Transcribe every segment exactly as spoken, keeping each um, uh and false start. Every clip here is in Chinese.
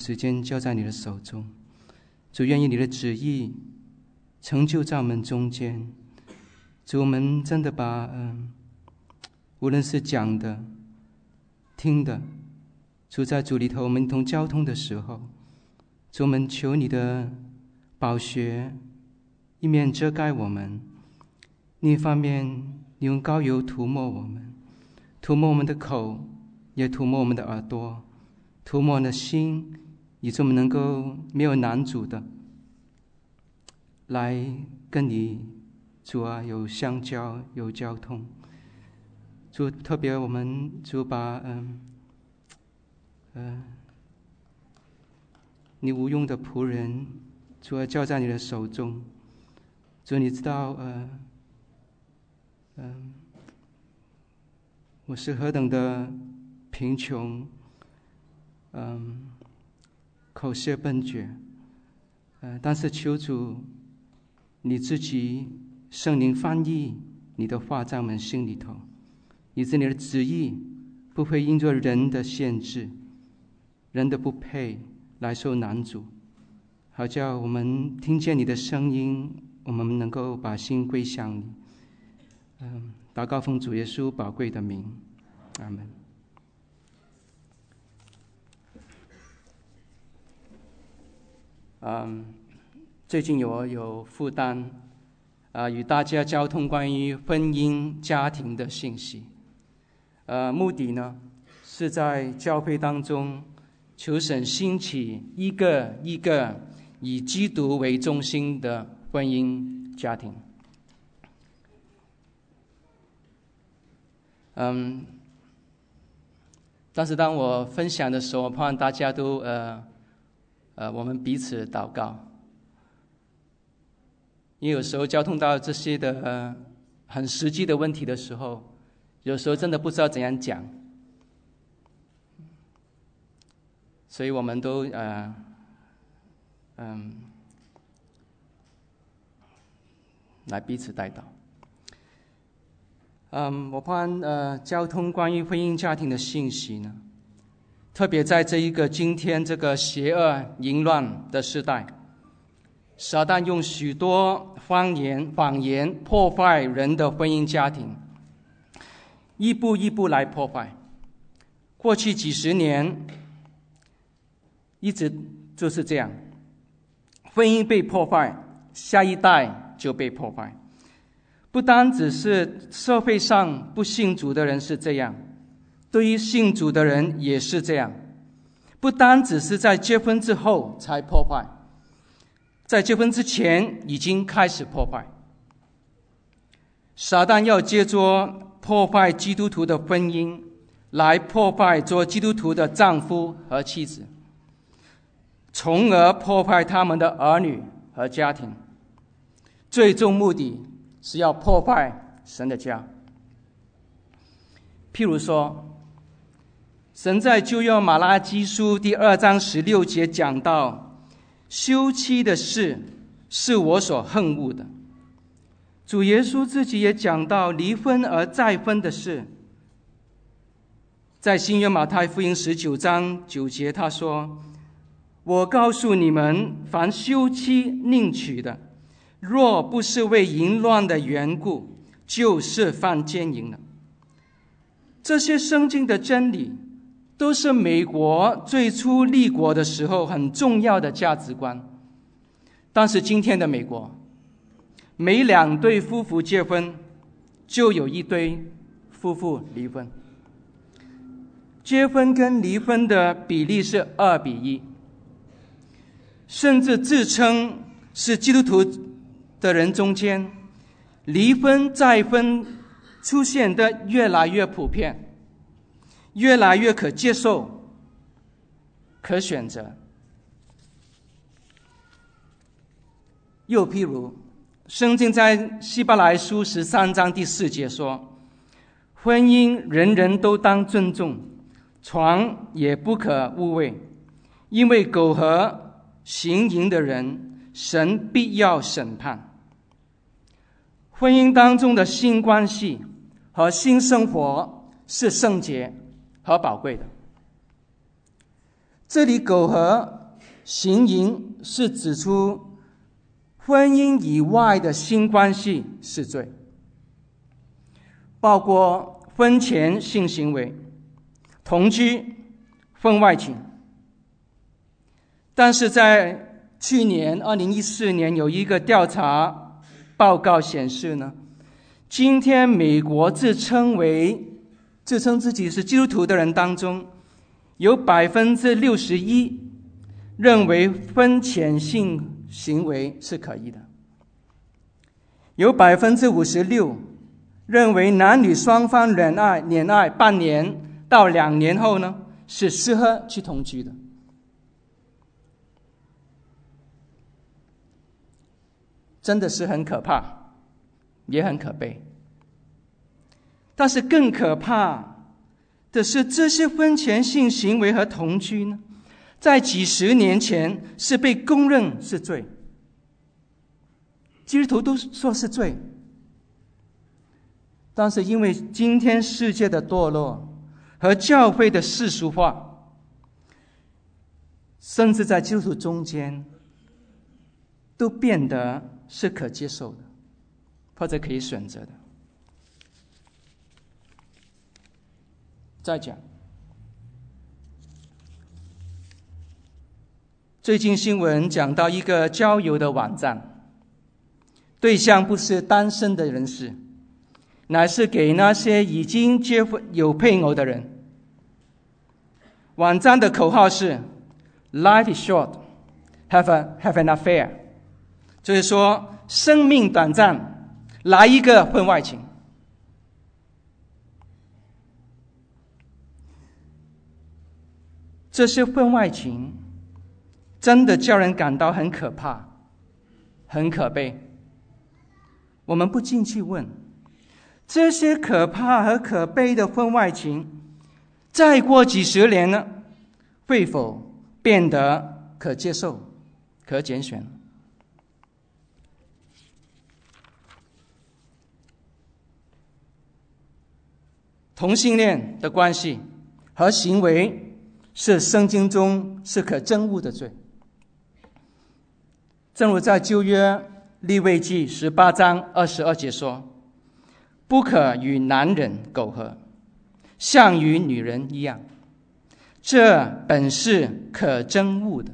时间交在你的手中。主，愿意你的旨意成就在我们中间。主，我们真的把嗯，无论是讲的、听的，主在主里头，我们一同交通的时候，主，我们求你的宝血一面遮盖我们，另一方面你用膏油涂抹我们，涂抹我们的口，也涂抹我们的耳朵，涂抹我们的心，以致我们能够没有拦阻的来跟你主啊有相交有交通。主，特别我们主把嗯呃你无用的仆人主啊交在你的手中。主，你知道呃嗯、呃、我是何等的贫穷，嗯口舌笨拙，呃但是求主你自己圣灵翻译你的话在我们心里头，以致你的旨意不会因着人的限制、人的不配来受拦阻，好叫我们听见你的声音，我们能够把心归向你。嗯，祷告奉主耶稣宝贵的名，阿们。嗯，最近我有负担啊，与大家交通关于婚姻家庭的信息。呃，目的呢是在教会当中求神兴起一个一个以基督为中心的婚姻家庭。嗯，但是当我分享的时候，我盼望大家都呃呃，我们彼此祷告。因为有时候交通到这些的呃很实际的问题的时候，有时候真的不知道怎样讲，所以我们都呃嗯来彼此代祷。嗯，我盼呃交通关于婚姻家庭的信息呢，特别在这一个今天这个邪恶淫乱的时代，撒旦用许多谎言谎言破坏人的婚姻家庭，一步一步来破坏。过去几十年一直就是这样，婚姻被破坏，下一代就被破坏。不单只是社会上不信主的人是这样，对于信主的人也是这样。不单只是在结婚之后才破坏，在结婚之前已经开始破坏。撒旦要借着破坏基督徒的婚姻，来破坏做基督徒的丈夫和妻子，从而破坏他们的儿女和家庭。最终目的是要破坏神的家。譬如说，神在旧约马拉基书第二章十六节讲到，休妻的事是我所恨恶的。主耶稣自己也讲到离婚而再婚的事。在新约马太福音十九章九节他说，我告诉你们，凡休妻另娶的，若不是为淫乱的缘故，就是犯奸淫了。这些圣经的真理都是美国最初立国的时候很重要的价值观。但是今天的美国，每两对夫妇结婚就有一对夫妇离婚，结婚跟离婚的比例是二比一，甚至自称是基督徒的人中间，离婚再婚出现的越来越普遍，越来越可接受、可选择。又譬如，圣经在希伯来书十三章第四节说，婚姻人人都当尊重，床也不可污秽，因为苟合行淫的人，神必要审判。婚姻当中的性关系和性生活是圣洁和宝贵的。这里苟合行淫是指出婚姻以外的性关系是罪，包括婚前性行为、同居、婚外情。但是在去年二零一四年有一个调查报告显示呢，今天美国自称为自称自己是基督徒的人当中，有百分之六十一认为婚前性行为是可以的，有百分之五十六认为男女双方恋爱恋爱半年到两年后呢是适合去同居的。真的是很可怕，也很可悲。但是更可怕的是，这些婚前性行为和同居呢，在几十年前是被公认是罪，基督徒都说是罪。但是因为今天世界的堕落和教会的世俗化，甚至在基督徒中间都变得是可接受的，或者可以选择的。再讲，最近新闻讲到一个交友的网站，对象不是单身的人士，乃是给那些已经结婚有配偶的人。网站的口号是 Life is short, have, a, have an affair， 就是说生命短暂，来一个婚外情。这些婚外情真的叫人感到很可怕，很可悲。我们不禁去问，这些可怕和可悲的婚外情，再过几十年呢，会否变得可接受、可拣选？同性恋的关系和行为是圣经中是可憎恶的罪，正如在旧约利未记十八章二十二节说：“不可与男人苟合，像与女人一样，这本是可憎恶的。”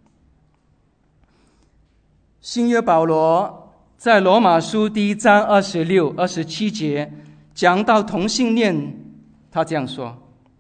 新约保罗在罗马书第一章二十六、二十七节讲到同性恋，他这样说：“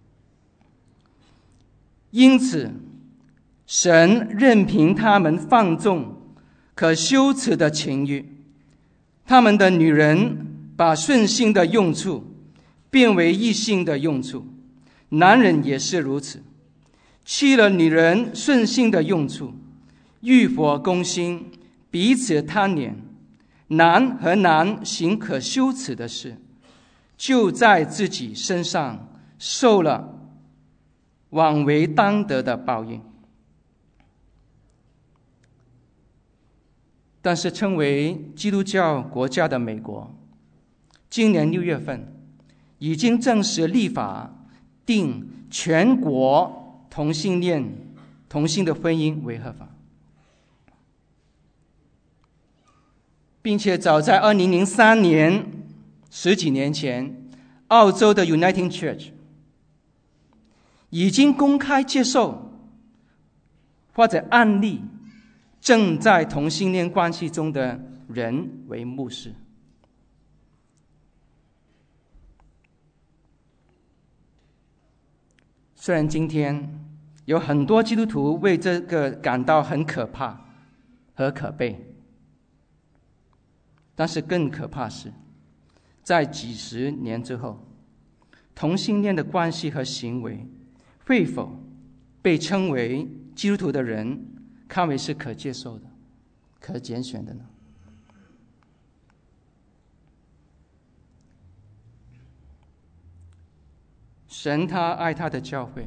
因此，神任凭他们放纵可羞耻的情欲，他们的女人把顺性的用处变为异性的用处，男人也是如此，弃了女人顺性的用处，欲火攻心，彼此贪恋，男和男行可羞耻的事，就在自己身上受了枉为当得的报应。”但是称为基督教国家的美国，今年六月份已经正式立法定全国同性恋同性的婚姻为合法，并且早在二零零三年十几年前，澳洲的 Uniting Church 已经公开接受或者案例正在同性恋关系中的人为牧师。虽然今天有很多基督徒为这个感到很可怕和可悲，但是更可怕是，在几十年之后，同性恋的关系和行为会否被称为基督徒的人看为是可接受的、可拣选的呢？神他爱他的教会，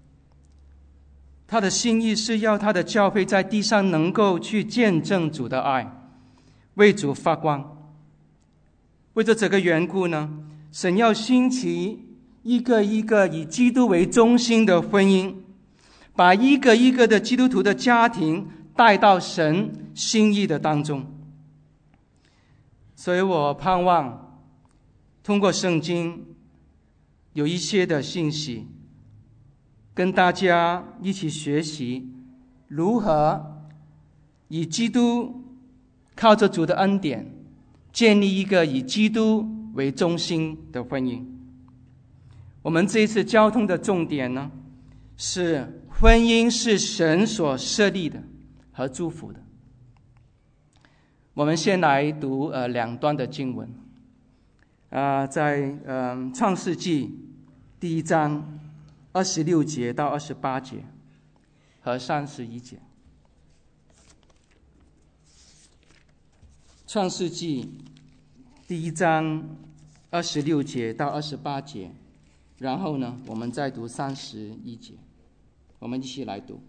他的心意是要他的教会在地上能够去见证主的爱，为主发光。为着这个缘故呢，神要兴起一个一个以基督为中心的婚姻， 把一个一个的基督徒的家庭带到神心意的当中。所以我盼望通过圣经有一些的信息，跟大家一起学习如何以基督靠着主的恩典建立一个以基督为中心的婚姻。我们这一次交通的重点呢，是婚姻是神所设立的和祝福的。我们先来读呃两段的经文，啊、呃，在呃创世纪第一章二十六节到二十八节和三十一节。创世纪第一章二十六节到二十八节，然后呢，我们再读三十一节。我们一起来读。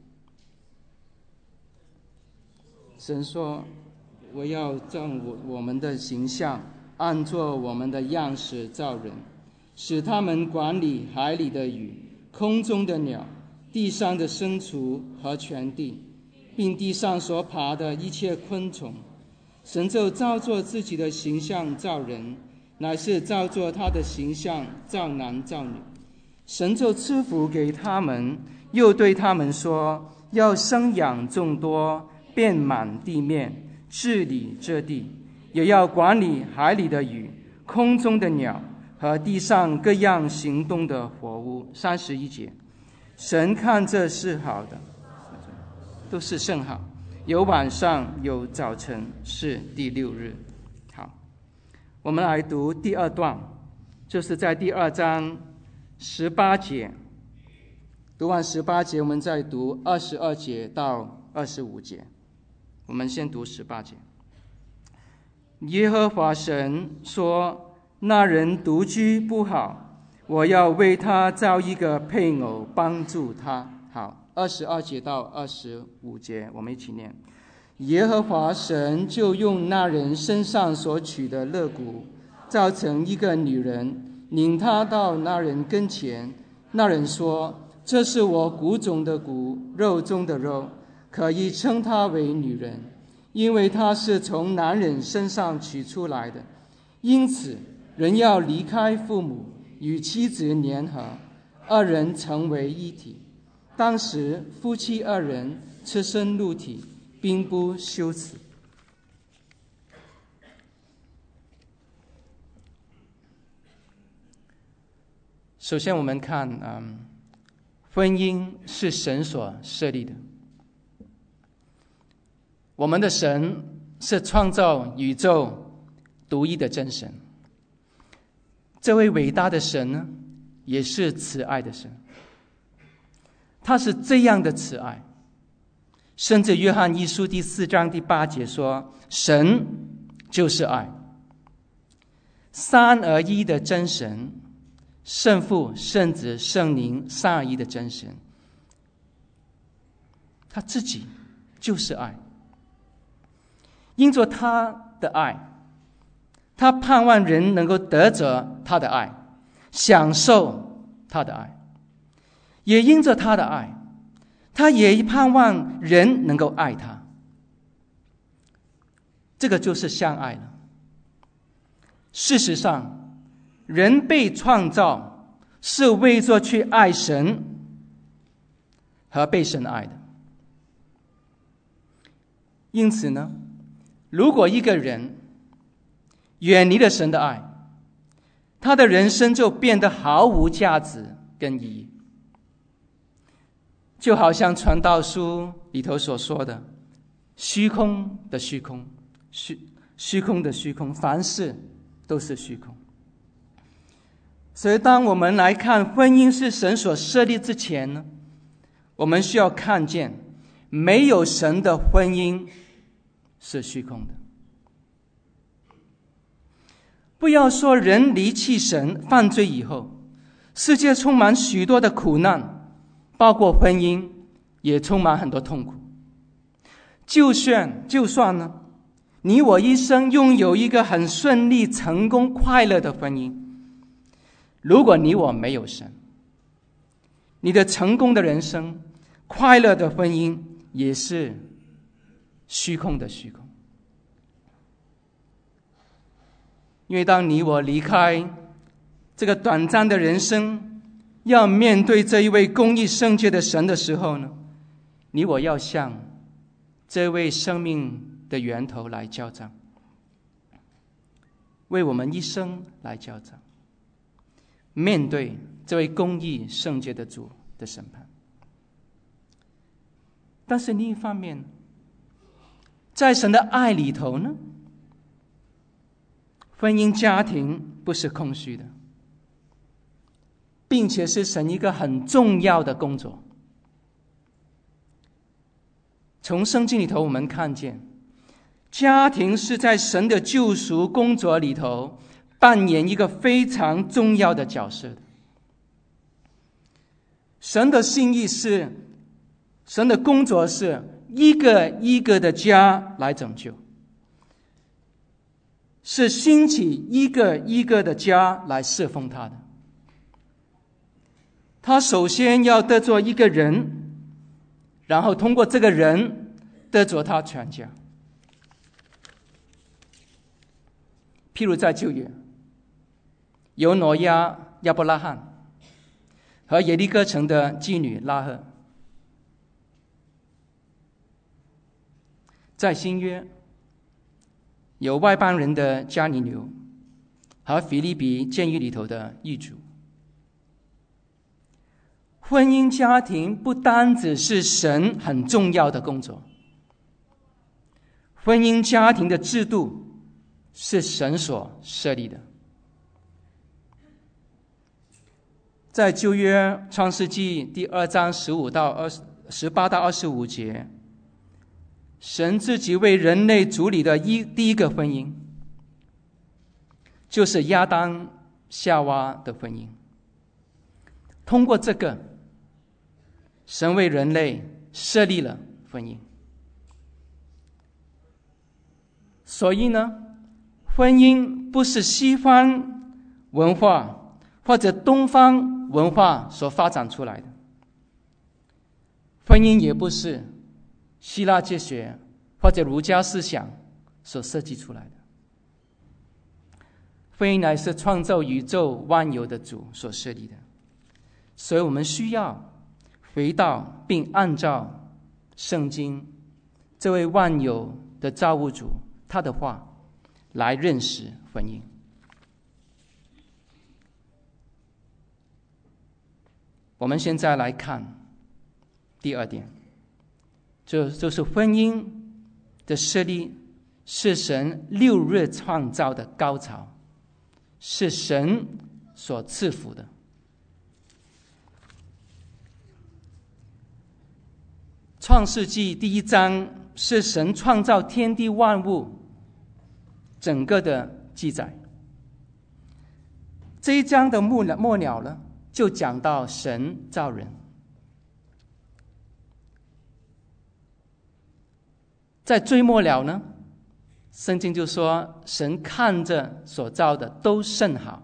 神说：“我要照我我们的形象，按作我们的样式造人，使他们管理海里的鱼、空中的鸟、地上的牲畜和全地，并地上所爬的一切昆虫。神就照作自己的形象造人，乃是照作他的形象造男造女。神就赐福给他们，又对他们说：要生养众多，遍满地面，治理这地，也要管理海里的鱼、空中的鸟和地上各样行动的活物。”三十一节，神看这是好的，都是甚好。有晚上，有早晨，是第六日。好，我们来读第二段，就是在第二章十八节。读完十八节，我们再读二十二节到二十五节。我们先读十八节。耶和华神说：“那人独居不好，我要为他造一个配偶，帮助他。”好，二十二节到二十五节，我们一起念。耶和华神就用那人身上所取的肋骨，造成一个女人，领他到那人跟前。那人说：“这是我骨中的骨，肉中的肉，可以称她为女人，因为她是从男人身上取出来的。因此，人要离开父母，与妻子联合，二人成为一体。当时夫妻二人赤身露体，并不羞耻。”首先我们看，嗯，婚姻是神所设立的。我们的神是创造宇宙独一的真神。这位伟大的神呢，也是慈爱的神。他是这样的慈爱，甚至约翰一书第四章第八节说：“神就是爱。”三而一的真神，圣父、圣子、圣灵，三而一的真神，他自己就是爱。因着他的爱，他盼望人能够得着他的爱，享受他的爱。也因着他的爱，他也盼望人能够爱他。这个就是相爱了。事实上，人被创造是为着去爱神和被神爱的。因此呢，如果一个人远离了神的爱，他的人生就变得毫无价值跟意义。就好像传道书里头所说的，虚空的虚空，虚虚空的虚空，凡事都是虚空。所以当我们来看婚姻是神所设立之前呢，我们需要看见没有神的婚姻是虚空的。不要说人离弃神犯罪以后，世界充满许多的苦难，包括婚姻也充满很多痛苦。就算就算呢，你我一生拥有一个很顺利、成功、快乐的婚姻，如果你我没有神，你的成功的人生快乐的婚姻也是虚空的虚空。因为当你我离开这个短暂的人生，要面对这一位公义圣洁的神的时候呢，你我要向这位生命的源头来交账，为我们一生来交账，面对这位公义圣洁的主的审判。但是另一方面，在神的爱里头呢，婚姻家庭不是空虚的，并且是神一个很重要的工作。从圣经里头我们看见，家庭是在神的救赎工作里头扮演一个非常重要的角色的。神的心意是，神的工作是一个一个的家来拯救，是兴起一个一个的家来侍奉他的。他首先要得着一个人，然后通过这个人得着他全家。譬如在旧约，有挪亚、亚伯拉罕和耶利哥城的妓女拉赫；在新约，有外邦人的加尼流和腓立比监狱里头的狱卒。婚姻家庭不单只是神很重要的工作，婚姻家庭的制度是神所设立的。在旧约创世纪第二章十五到二十十八到二十五节，神自己为人类主理的一第一个婚姻，就是亚当夏娃的婚姻。通过这个，神为人类设立了婚姻。所以呢，婚姻不是西方文化或者东方文化所发展出来的，婚姻也不是希腊哲学或者儒家思想所设计出来的。婚姻乃是创造宇宙万有的主所设立的，所以我们需要回到并按照圣经这位万有的造物主他的话来认识婚姻。我们现在来看第二点，这就是婚姻的设立是神六日创造的高潮，是神所赐福的。创世纪第一章是神创造天地万物整个的记载。这一章的末末了呢，就讲到神造人。在最末了呢，圣经就说神看着所造的都甚好。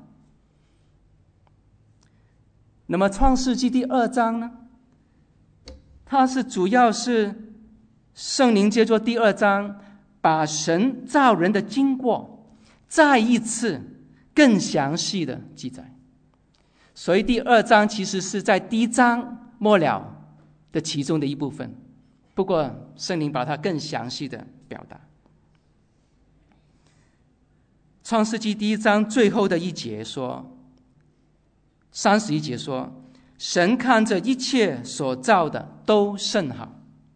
那么创世纪第二章呢，它是主要是圣灵借着第二章把神造人的经过再一次更详细的记载。所以第二章其实是在第一章末了的其中的一部分，不过圣灵把它更详细的表达。创世纪第一章最后的一节说，三十一节说，神看着一切所造的都甚好。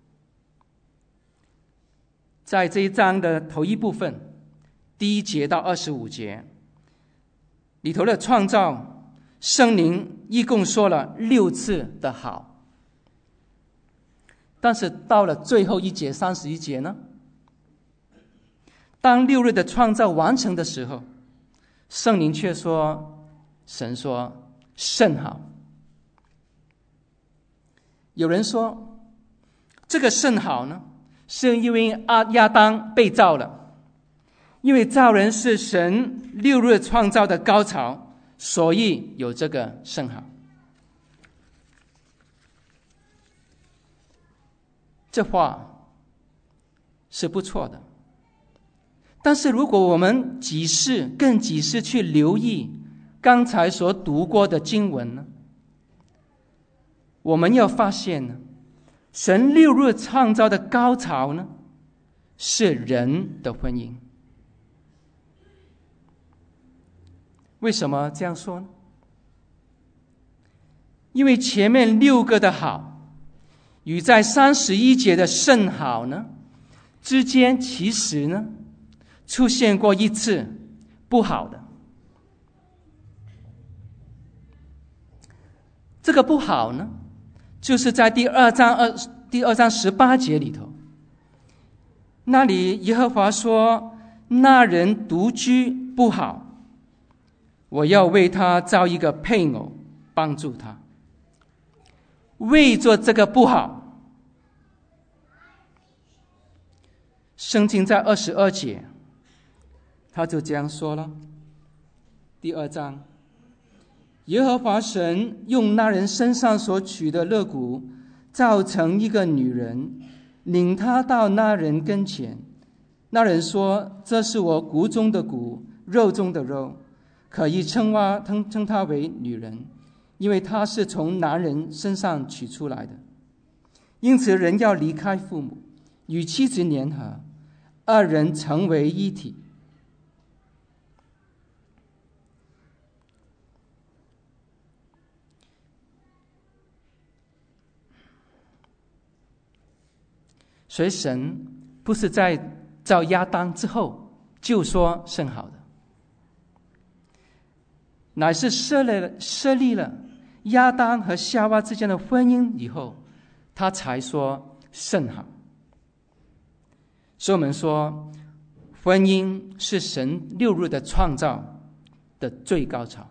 在这一章的头一部分，第一节到二十五节里头的创造，圣灵一共说了六次的好。但是到了最后一节三十一节呢，当六日的创造完成的时候，圣灵却说，神说甚好。有人说，这个甚好呢，是因为亚当被造了，因为造人是神六日创造的高潮，所以有这个甚好。 这话是不错的。但是如果我们仔细更仔细去留意刚才所读过的经文呢，我们要发现呢，神六日创造的高潮呢，是人的婚姻。为什么这样说呢？因为前面六个的好与在三十一节的甚好呢之间，其实呢出现过一次不好的。这个不好呢，就是在第二章二第二章十八节里头，那里耶和华说：“那人独居不好，我要为他造一个配偶，帮助他。”为着这个不好，圣经在二十二节，他就这样说了。第二章，耶和华神用那人身上所取的肋骨，造成一个女人，领他到那人跟前。那人说：“这是我骨中的骨，肉中的肉，可以称她称称她为女人，因为她是从男人身上取出来的。因此，人要离开父母，与妻子联合，二人成为一体。”所以神不是在造亚当之后就说甚好的，乃是设立了设立了亚当和夏娃之间的婚姻以后，他才说甚好。所以我们说，婚姻是神六日的创造的最高潮。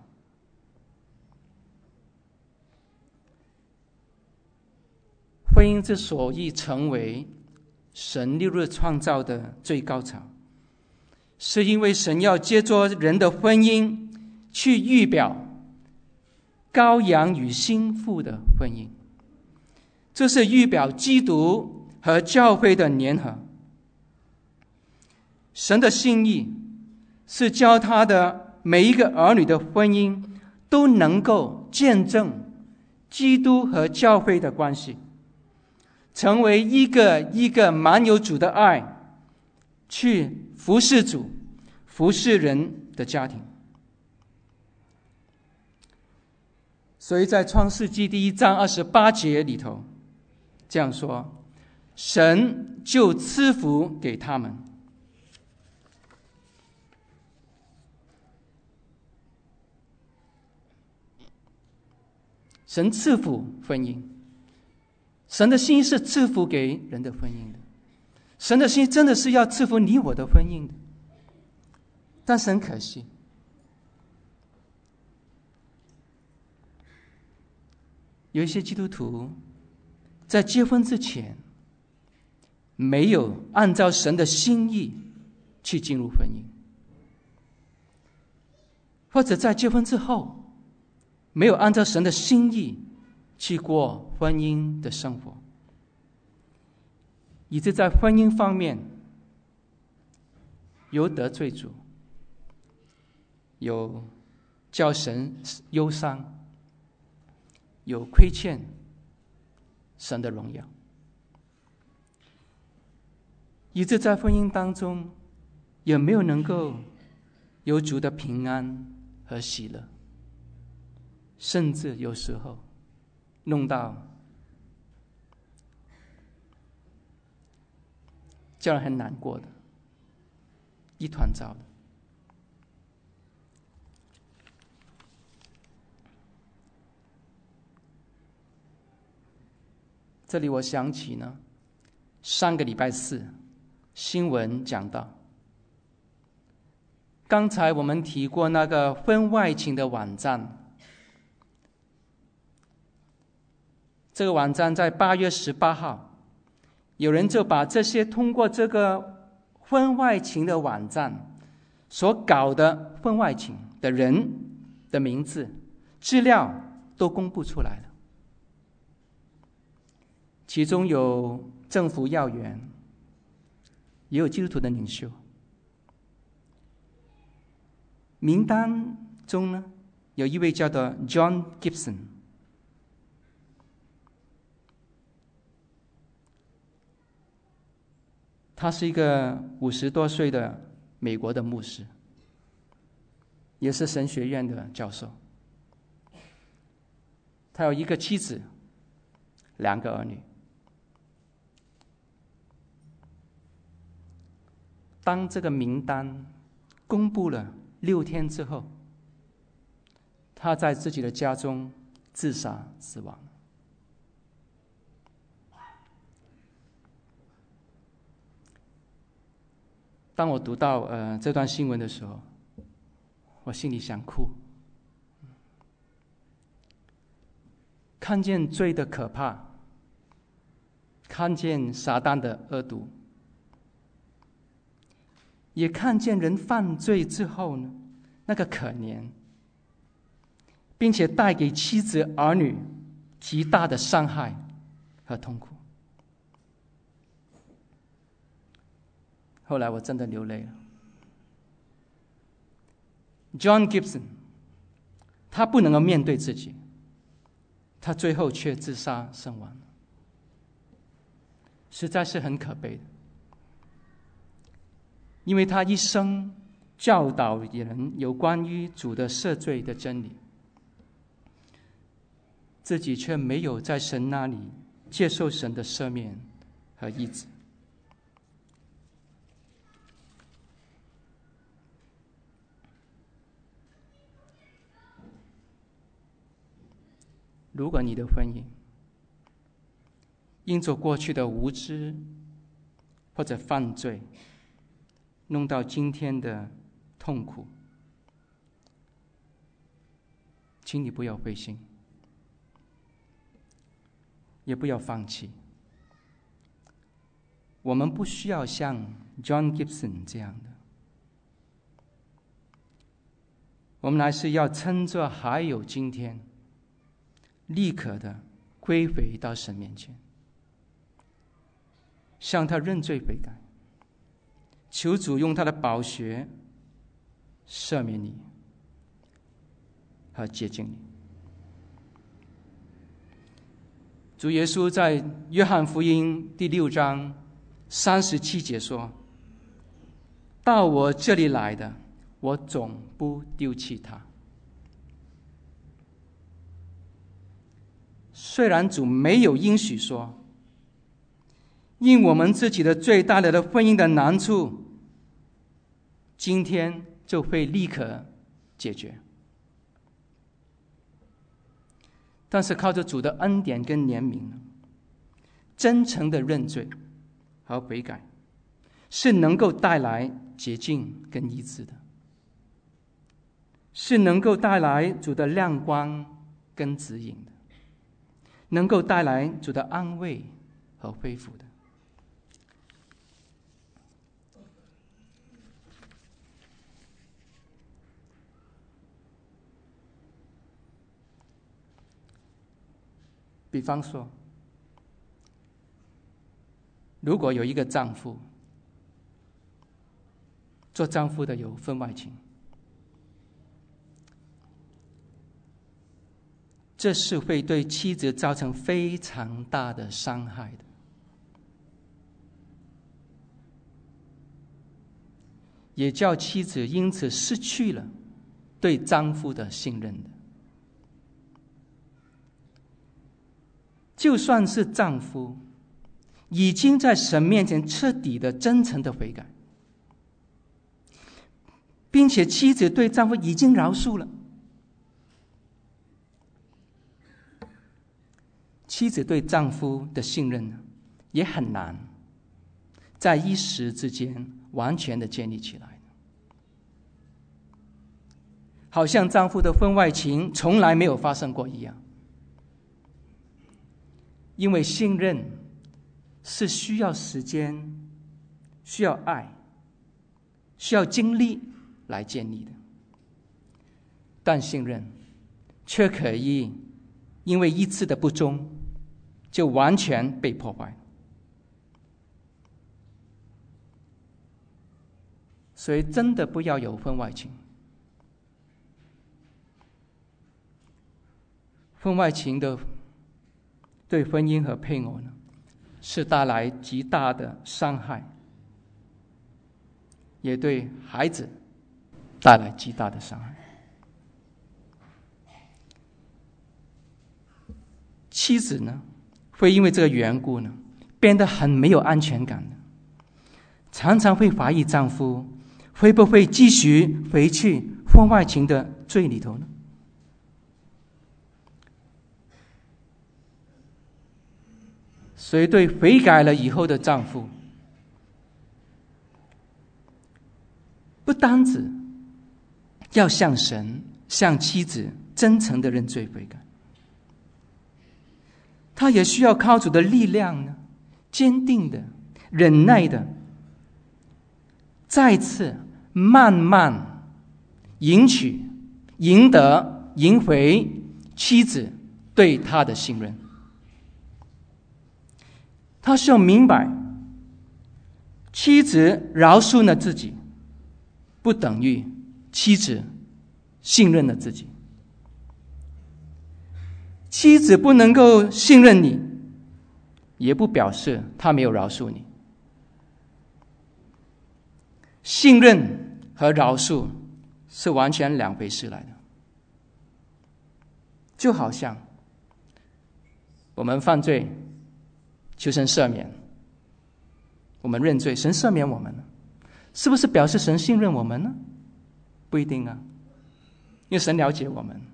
婚姻之所以成为神六日创造的最高潮，是因为神要借着人的婚姻去预表羔羊与新妇的婚姻，这是预表基督和教会的联合。神的心意是教他的每一个儿女的婚姻都能够见证基督和教会的关系，成为一个一个满有主的爱，去服侍主、服侍人的家庭。所以在创世纪第一章二十八节里头这样说：神就赐福给他们。神赐福婚姻，神的心是赐福给人的婚姻的，神的心真的是要赐福你我的婚姻的。但是很可惜，有一些基督徒在结婚之前没有按照神的心意去进入婚姻，或者在结婚之后没有按照神的心意去过婚姻的生活，以致在婚姻方面有得罪主，有叫神忧伤，有亏欠神的荣耀，以致在婚姻当中也没有能够有主的平安和喜乐，甚至有时候弄到叫人很难过的，一团糟的。这里我想起呢，上个礼拜四新闻讲到，刚才我们提过那个婚外情的网站，这个网站在八月十八号，有人就把这些通过这个婚外情的网站所搞的婚外情的人的名字、资料都公布出来了。 其中有政府要员，也有基督徒的领袖。名单中呢，有一位叫做 John Gibson， 他是一个五十多岁的美国的牧师，也是神学院的教授。他有一个妻子，两个儿女。当这个名单公布了六天之后，他在自己的家中自杀死亡。当我读到呃这段新闻的时候，我心里想哭，看见罪的可怕，看见撒旦的恶毒，也看见人犯罪之后呢，那个可怜，并且带给妻子儿女极大的伤害和痛苦。后来我真的流泪了。John Gibson， 他不能够面对自己，他最后却自杀身亡，实在是很可悲的。因为他一生教导人有关于主的赦罪的真理，自己却没有在神那里接受神的赦免和医治。如果你的婚姻因着过去的无知或者犯罪，弄到今天的痛苦，请你不要灰心，也不要放弃。我们不需要像 John Gibson 这样的，我们还是要趁着还有今天，立刻的归回到神面前，向他认罪悔改，求主用他的宝血赦免你和洁净你。主耶稣在约翰福音第六章三十七节说：到我这里来的，我总不丢弃他。虽然主没有应许说因我们自己的罪带来的婚姻的难处今天就会立刻解决，但是靠着主的恩典跟怜悯，真诚的认罪和悔改是能够带来洁净跟医治的，是能够带来主的亮光跟指引的，能够带来主的安慰和恢复的。比方说，如果有一个丈夫，做丈夫的有婚外情，这是会对妻子造成非常大的伤害的，也叫妻子因此失去了对丈夫的信任的。就算是丈夫已经在神面前彻底的真诚的悔改，并且妻子对丈夫已经饶恕了，妻子对丈夫的信任也很难在一时之间完全的建立起来，好像丈夫的婚外情从来没有发生过一样。因为信任是需要时间、需要爱、需要精力来建立的，但信任却可以因为一次的不忠就完全被破坏。所以真的不要有婚外情。婚外情的对婚姻和配偶呢，是带来极大的伤害，也对孩子带来极大的伤害。妻子呢，会因为这个缘故呢，变得很没有安全感的，常常会怀疑丈夫会不会继续回去婚外情的罪里头呢？所以对悔改了以后的丈夫，不单止要向神、向妻子真诚的认罪悔改，他也需要靠主的力量呢，坚定的、忍耐的，再次慢慢赢取、赢得、赢回妻子对他的信任。他需要明白，妻子饶恕了自己，不等于妻子信任了自己。妻子不能够信任你，也不表示他没有饶恕你。信任和饶恕是完全两回事来的。就好像我们犯罪求神赦免，我们认罪，神赦免我们了，是不是表示神信任我们呢？不一定啊，因为神了解我们。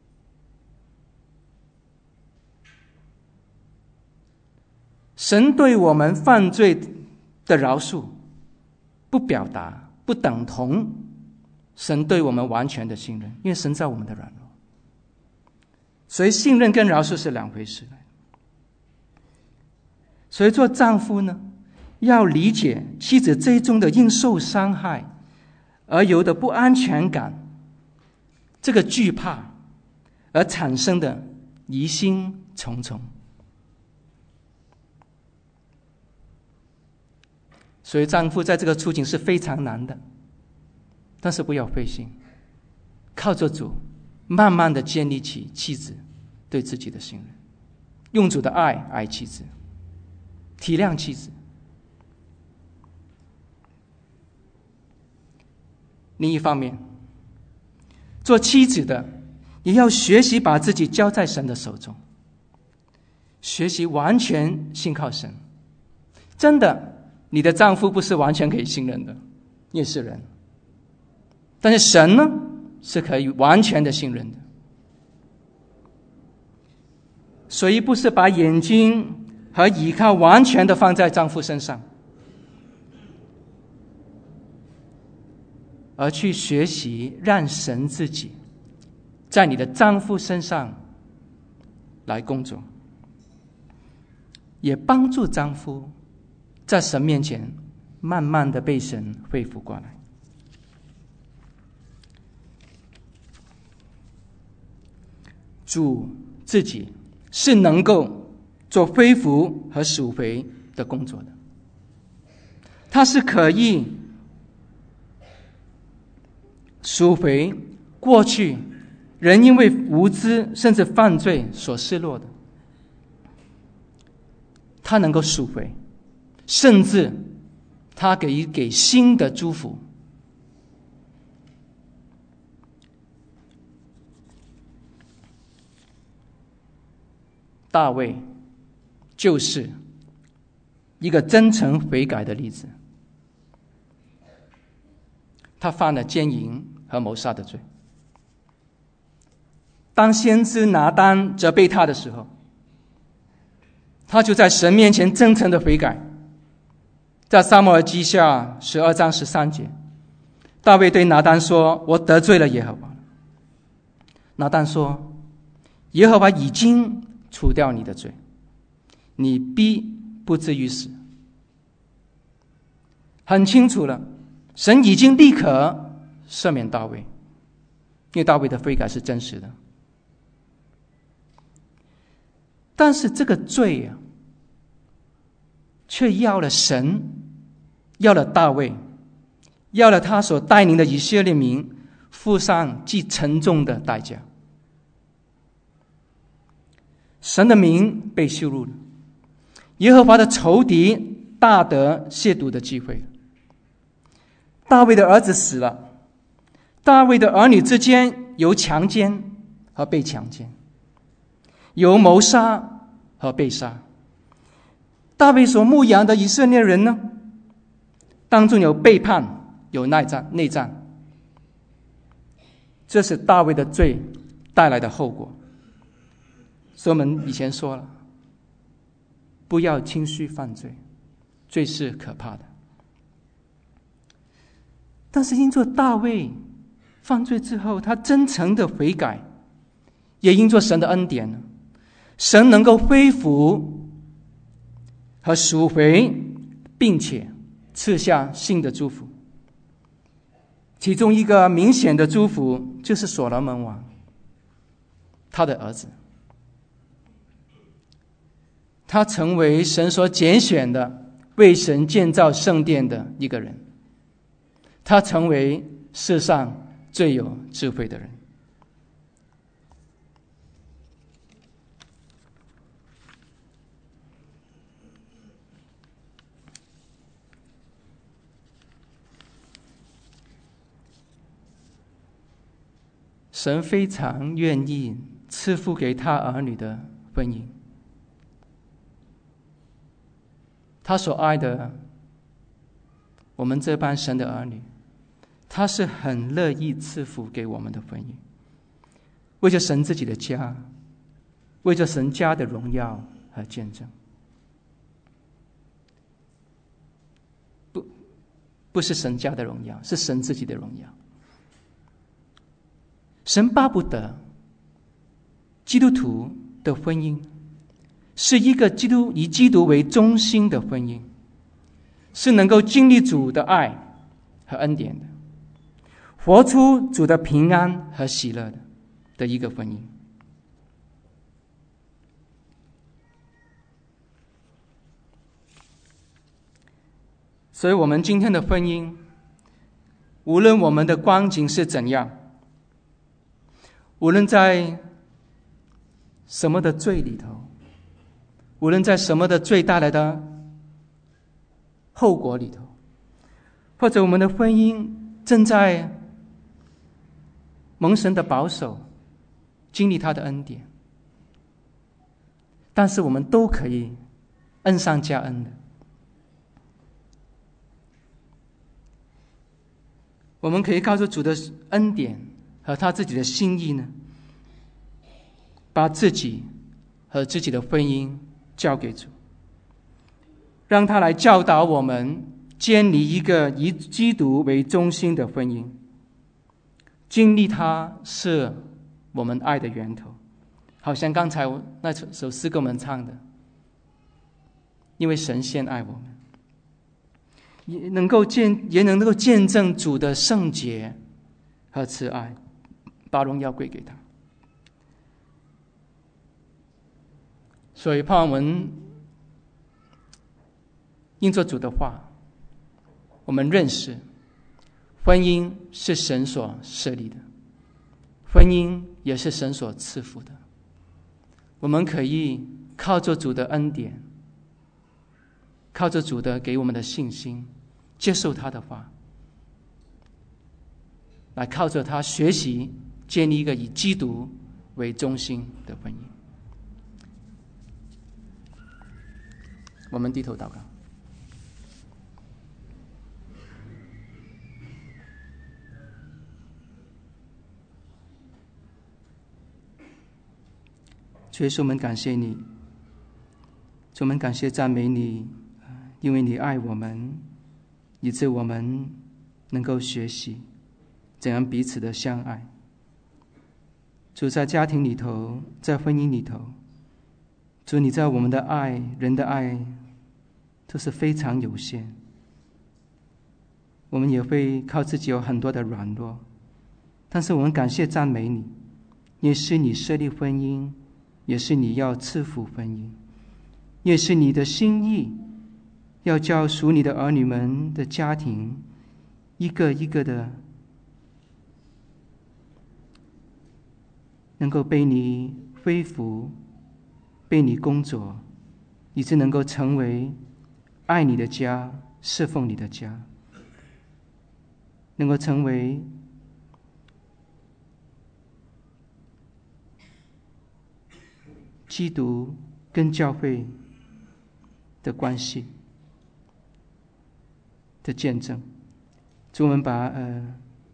神对我们犯罪的饶恕，不表达、不等同神对我们完全的信任，因为神知道我们的软弱。所以信任跟饶恕是两回事来的。所以做丈夫呢，要理解妻子最终的因受伤害而有的不安全感，这个惧怕而产生的疑心重重。所以丈夫在这个处境是非常难的，但是不要灰心，靠着主慢慢的建立起妻子对自己的信任，用主的爱爱妻子，体谅妻子。另一方面，做妻子的也要学习把自己交在神的手中，学习完全信靠神。真的，你的丈夫不是完全可以信任的，也是人，但是神呢，是可以完全的信任的。所以不是把眼睛和依靠完全的放在丈夫身上，而去学习让神自己在你的丈夫身上来工作，也帮助丈夫在神面前慢慢的被神恢复过来。主自己是能够做恢复和赎回的工作的，他是可以赎回过去人因为无知甚至犯罪所失落的，他能够赎回，甚至他给予给新的祝福。大卫就是一个真诚悔改的例子，他犯了奸淫和谋杀的罪。当先知拿单责备他的时候，他就在神面前真诚的悔改。在撒母耳记下十二章十三节，大卫对拿单说：我得罪了耶和华。拿单说：耶和华已经除掉你的罪，你必不至于死。很清楚了，神已经立刻赦免大卫，因为大卫的悔改是真实的。 但是这个罪啊，却要了神，要了大卫，要了他所带领的以色列民付上极沉重的代价。神的名被羞辱了，耶和华的仇敌大得亵渎的机会。大卫的儿子死了，大卫的儿女之间有强奸和被强奸，有谋杀和被杀。大卫所牧养的以色列人呢，当中有背叛，有内战内战，这是大卫的罪带来的后果。所以我们以前说了，不要轻率犯罪，罪是可怕的。但是因着大卫犯罪之后，他真诚的悔改，也因着神的恩典，神能够恢复和赎回，并且赐下新的祝福。其中一个明显的祝福就是所罗门王，他的儿子，他成为神所拣选的为神建造圣殿的一个人，他成为世上最有智慧的人。神非常愿意赐福给他儿女的婚姻，他所爱的我们这班神的儿女，他是很乐意赐福给我们的婚姻，为着神自己的家，为着神家的荣耀和见证。不，不是神家的荣耀，是神自己的荣耀。神巴不得基督徒的婚姻是一个基督以基督为中心的婚姻，是能够经历主的爱和恩典的，活出主的平安和喜乐的的一个婚姻。所以我们今天的婚姻，无论我们的光景是怎样，无论在什么的罪里头，无论在什么的罪带来的后果里头，或者我们的婚姻正在蒙神的保守，经历他的恩典，但是我们都可以恩上加恩的。我们可以靠着主的恩典和他自己的心意呢，把自己和自己的婚姻交给主，让他来教导我们建立一个以基督为中心的婚姻，经历他是我们爱的源头。好像刚才那首诗歌我们唱的，因为神先爱我们，也能够见也能够见证主的圣洁和慈爱，把荣耀归给他。所以盼望我们因着主的话，我们认识婚姻是神所设立的，婚姻也是神所赐福的。我们可以靠着主的恩典，靠着主的给我们的信心，接受他的话，来靠着他学习建立一个以基督为中心的婚姻。我们低头祷告。主耶稣，我们感谢你，主，我们感谢赞美你，因为你爱我们，以致我们能够学习怎样彼此的相爱。主，在家庭里头，在婚姻里头，主，你在我们的爱，人的爱都是非常有限，我们也会靠自己有很多的软弱，但是我们感谢赞美你，也是你设立婚姻， 也是你要赐福婚姻，也是你的心意，要叫属你的儿女们的家庭一个一个的能够被你恢复，被你工作，以致能够成为爱你的家，侍奉你的家，能够成为基督跟教会的关系的见证。主，我们把呃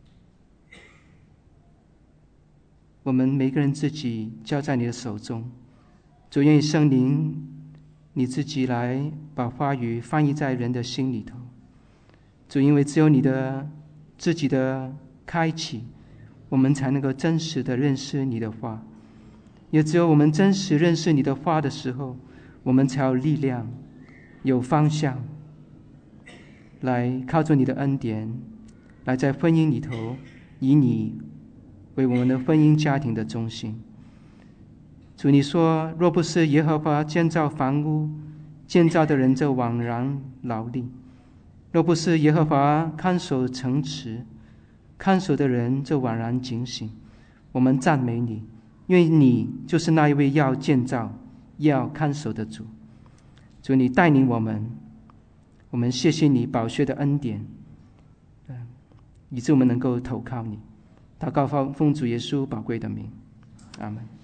我们每个人自己交在你的手中。主，愿意圣灵你自己来把话语翻译在人的心里头。主，因为只有你的自己的开启，我们才能够真实的认识你的话，也只有我们真实认识你的话的时候，我们才有力量，有方向，来靠着你的恩典，来在婚姻里头以你为我们的婚姻家庭的中心。主，你说若不是耶和华建造房屋，建造的人就枉然劳力；若不是耶和华看守城池，看守的人就枉然警醒。我们赞美你，因为你就是那一位要建造要看守的主。主，你带领我们，我们谢谢你宝血的恩典，以致我们能够投靠你。祷告奉主耶稣宝贵的名，阿们。